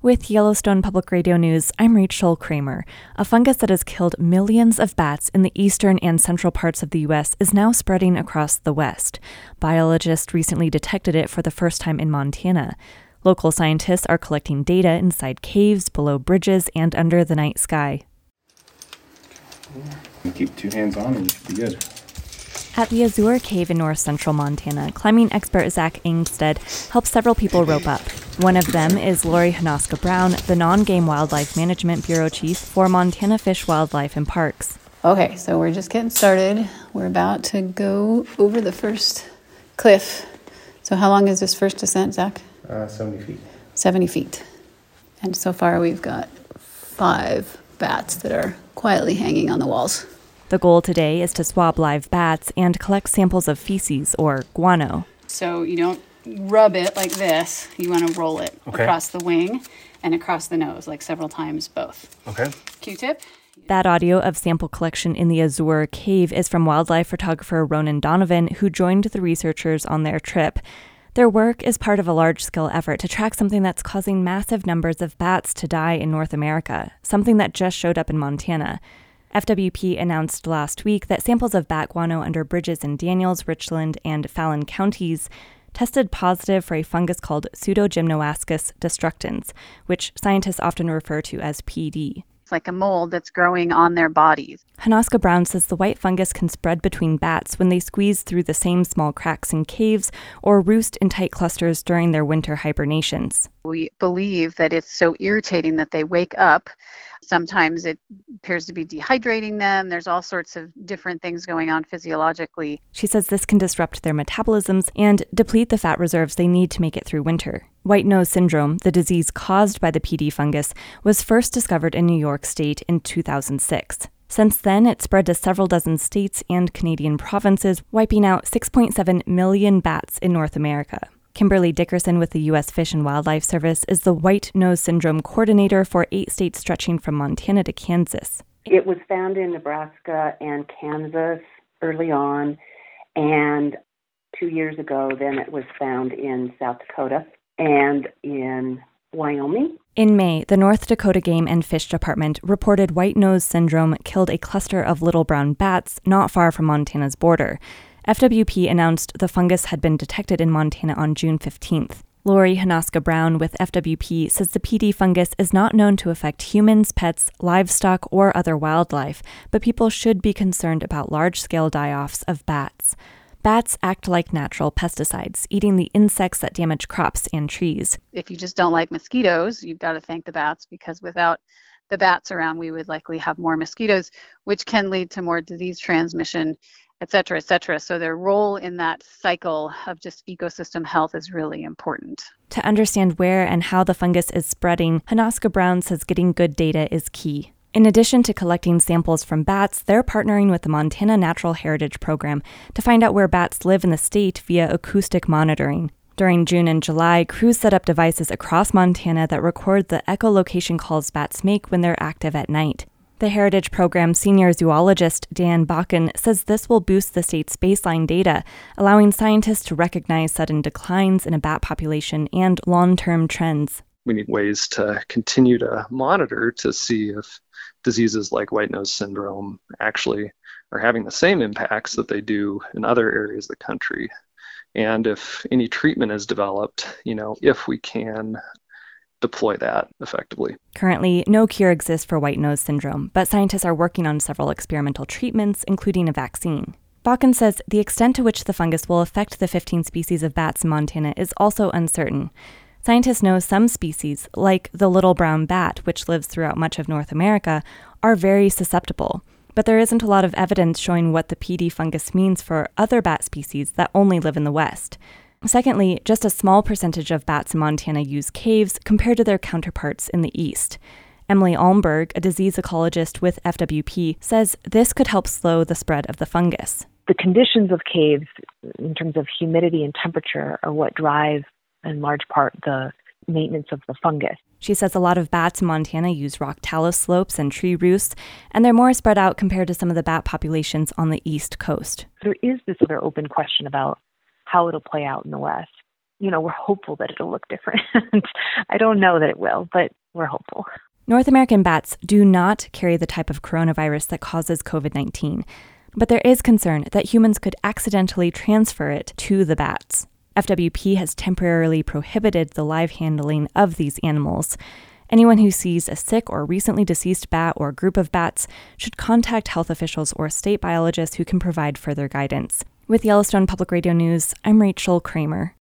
With Yellowstone Public Radio News, I'm Rachel Kramer. A fungus that has killed millions of bats in the eastern and central parts of the U.S. is now spreading across the West. Biologists recently detected it for the first time in Montana. Local scientists are collecting data inside caves, below bridges, and under the night sky. Keep 2 hands on and you should be good. At the Azure Cave in north-central Montana, climbing expert Zach Ingstead helps several people rope up. One of them is Lori Hanoska Brown, the Non-Game Wildlife Management Bureau Chief for Montana Fish, Wildlife, and Parks. Okay, so we're just getting started. We're about to go over the first cliff. So how long is this first descent, Zach? 70 feet. 70 feet. And so far we've got 5 bats that are quietly hanging on the walls. The goal today is to swab live bats and collect samples of feces, or guano. So you don't rub it like this. You want to roll it across the wing and across the nose, like several times both. Okay. Q-tip. That audio of sample collection in the Azure Cave is from wildlife photographer Ronan Donovan, who joined the researchers on their trip. Their work is part of a large-scale effort to track something that's causing massive numbers of bats to die in North America, something that just showed up in Montana. FWP announced last week that samples of bat guano under bridges in Daniels, Richland, and Fallon counties tested positive for a fungus called Pseudogymnoascus destructans, which scientists often refer to as PD. It's like a mold that's growing on their bodies. Hanoska Brown says the white fungus can spread between bats when they squeeze through the same small cracks in caves or roost in tight clusters during their winter hibernations. We believe that it's so irritating that they wake up. Sometimes it appears to be dehydrating them. There's all sorts of different things going on physiologically. She says this can disrupt their metabolisms and deplete the fat reserves they need to make it through winter. White nose syndrome, the disease caused by the PD fungus, was first discovered in New York State in 2006. Since then, it spread to several dozen states and Canadian provinces, wiping out 6.7 million bats in North America. Kimberly Dickerson with the U.S. Fish and Wildlife Service is the white nose syndrome coordinator for 8 states stretching from Montana to Kansas. It was found in Nebraska and Kansas early on, and 2 years ago then it was found in South Dakota and in Wyoming. In May, the North Dakota Game and Fish Department reported white nose syndrome killed a cluster of little brown bats not far from Montana's border. FWP announced the fungus had been detected in Montana on June 15th. Lori Hanoska Brown with FWP says the PD fungus is not known to affect humans, pets, livestock, or other wildlife, but people should be concerned about large-scale die-offs of bats. Bats act like natural pesticides, eating the insects that damage crops and trees. If you just don't like mosquitoes, you've got to thank the bats, because without the bats around, we would likely have more mosquitoes, which can lead to more disease transmission, et cetera, et cetera. So their role in that cycle of just ecosystem health is really important. To understand where and how the fungus is spreading, Hanoska Brown says getting good data is key. In addition to collecting samples from bats, they're partnering with the Montana Natural Heritage Program to find out where bats live in the state via acoustic monitoring. During June and July, crews set up devices across Montana that record the echolocation calls bats make when they're active at night. The Heritage Program's senior zoologist Dan Bakken says this will boost the state's baseline data, allowing scientists to recognize sudden declines in a bat population and long-term trends. We need ways to continue to monitor to see if diseases like white nose syndrome actually are having the same impacts that they do in other areas of the country. And if any treatment is developed, if we can deploy that effectively. Currently, no cure exists for white nose syndrome, but scientists are working on several experimental treatments, including a vaccine. Bakken says the extent to which the fungus will affect the 15 species of bats in Montana is also uncertain. Scientists know some species, like the little brown bat, which lives throughout much of North America, are very susceptible. But there isn't a lot of evidence showing what the PD fungus means for other bat species that only live in the West. Secondly, just a small percentage of bats in Montana use caves compared to their counterparts in the East. Emily Almberg, a disease ecologist with FWP, says this could help slow the spread of the fungus. The conditions of caves, in terms of humidity and temperature, are what drive, in large part, the maintenance of the fungus. She says a lot of bats in Montana use rock talus slopes and tree roosts, and they're more spread out compared to some of the bat populations on the East Coast. There is this other open question about how it'll play out in the West. we're hopeful that it'll look different. I don't know that it will, but we're hopeful. North American bats do not carry the type of coronavirus that causes COVID-19, but there is concern that humans could accidentally transfer it to the bats. FWP has temporarily prohibited the live handling of these animals. Anyone who sees a sick or recently deceased bat or group of bats should contact health officials or state biologists who can provide further guidance. With Yellowstone Public Radio News, I'm Rachel Kramer.